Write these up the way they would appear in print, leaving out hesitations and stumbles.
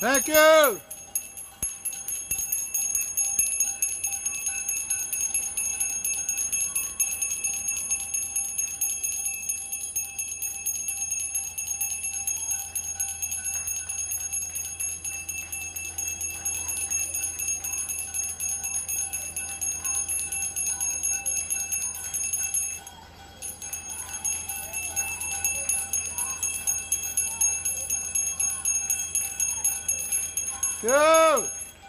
Thank you. Go!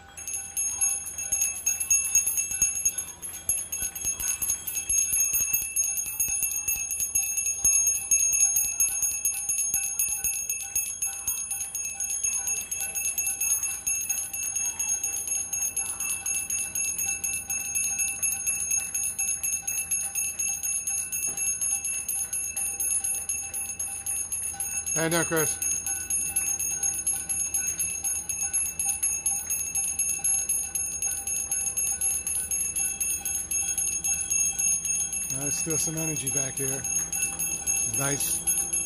How you doing, Chris? There's still some energy back here. It's nice.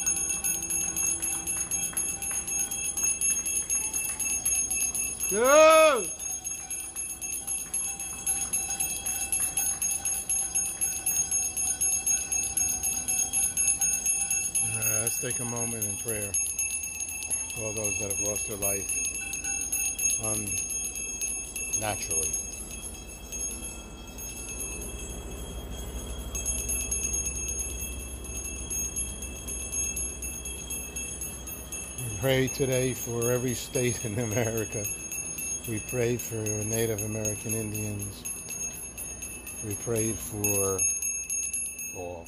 Go! Let's take a moment in prayer for all those that have lost their life unnaturally. We pray today for every state in America. We pray for Native American Indians. We pray for all.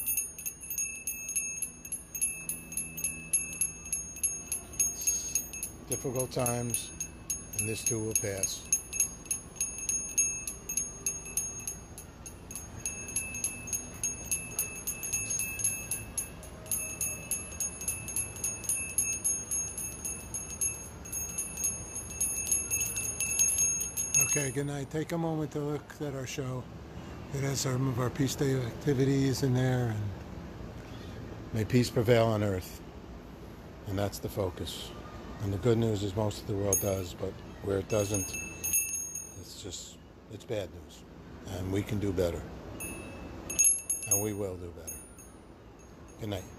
Difficult times, and this too will pass. Okay, good night. Take a moment to look at our show. It has some of our Peace Day activities in there, and may peace prevail on earth. And that's the focus. And the good news is most of the world does, but where it doesn't, it's bad news. And we can do better. And we will do better. Good night.